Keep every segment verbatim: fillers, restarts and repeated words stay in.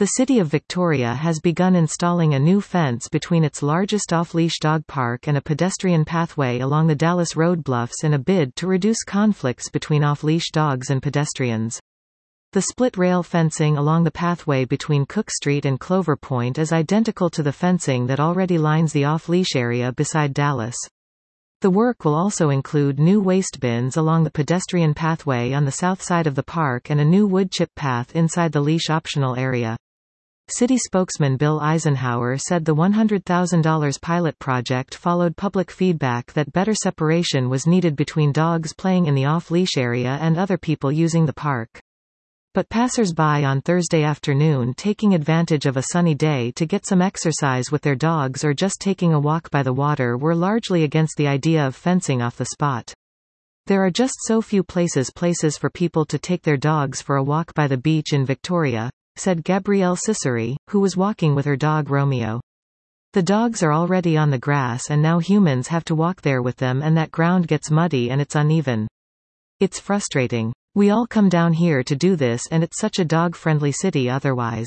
The city of Victoria has begun installing a new fence between its largest off-leash dog park and a pedestrian pathway along the Dallas Road bluffs in a bid to reduce conflicts between off-leash dogs and pedestrians. The split-rail fencing along the pathway between Cook Street and Clover Point is identical to the fencing that already lines the off-leash area beside Dallas. The work will also include new waste bins along the pedestrian pathway on the south side of the park and a new wood chip path inside the leash-optional area. City spokesman Bill Eisenhower said the one hundred thousand dollar pilot project followed public feedback that better separation was needed between dogs playing in the off-leash area and other people using the park. But passers-by on Thursday afternoon taking advantage of a sunny day to get some exercise with their dogs or just taking a walk by the water were largely against the idea of fencing off the spot. There are just so few places places for people to take their dogs for a walk by the beach in Victoria, said Gabrielle Ciceri, who was walking with her dog Romeo. The dogs are already on the grass and now humans have to walk there with them, and that ground gets muddy and it's uneven. It's frustrating. We all come down here to do this and it's such a dog-friendly city otherwise.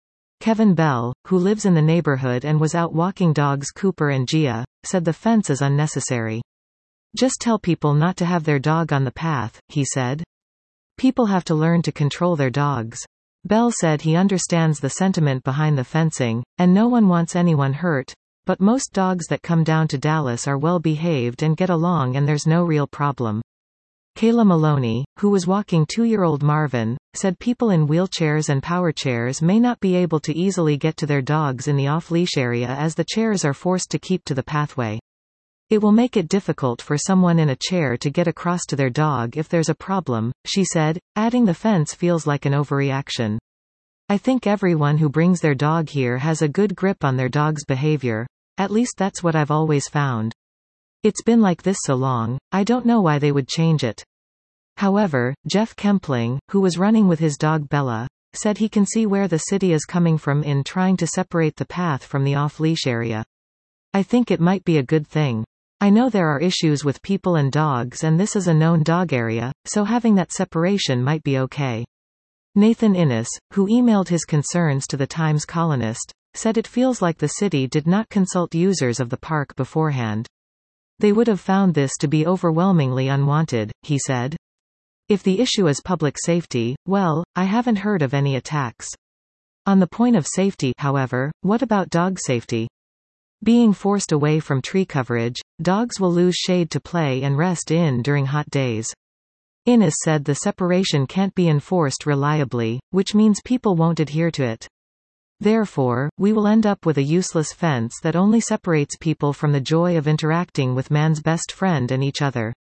Kevin Bell, who lives in the neighborhood and was out walking dogs Cooper and Gia, said the fence is unnecessary. Just tell people not to have their dog on the path, he said. People have to learn to control their dogs. Bell said he understands the sentiment behind the fencing, and no one wants anyone hurt, but most dogs that come down to Dallas are well behaved and get along and there's no real problem. Kayla Maloney, who was walking two-year-old Marvin, said people in wheelchairs and power chairs may not be able to easily get to their dogs in the off-leash area as the chairs are forced to keep to the pathway. It will make it difficult for someone in a chair to get across to their dog if there's a problem, she said, adding the fence feels like an overreaction. I think everyone who brings their dog here has a good grip on their dog's behavior. At least that's what I've always found. It's been like this so long, I don't know why they would change it. However, Jeff Kempling, who was running with his dog Bella, said he can see where the city is coming from in trying to separate the path from the off-leash area. I think it might be a good thing. I know there are issues with people and dogs and this is a known dog area, so having that separation might be okay. Nathan Innes, who emailed his concerns to the Times Colonist, said it feels like the city did not consult users of the park beforehand. They would have found this to be overwhelmingly unwanted, he said. If the issue is public safety, well, I haven't heard of any attacks. On the point of safety, however, what about dog safety? Being forced away from tree coverage, dogs will lose shade to play and rest in during hot days. Innes said the separation can't be enforced reliably, which means people won't adhere to it. Therefore, we will end up with a useless fence that only separates people from the joy of interacting with man's best friend and each other.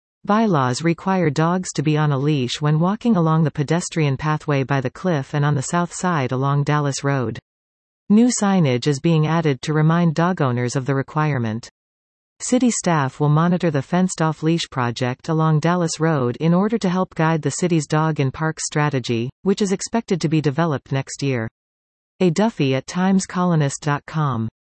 Bylaws require dogs to be on a leash when walking along the pedestrian pathway by the cliff and on the south side along Dallas Road. New signage is being added to remind dog owners of the requirement. City staff will monitor the fenced off-leash project along Dallas Road in order to help guide the city's dog-in-park strategy, which is expected to be developed next year. A Duffy at times colonist dot com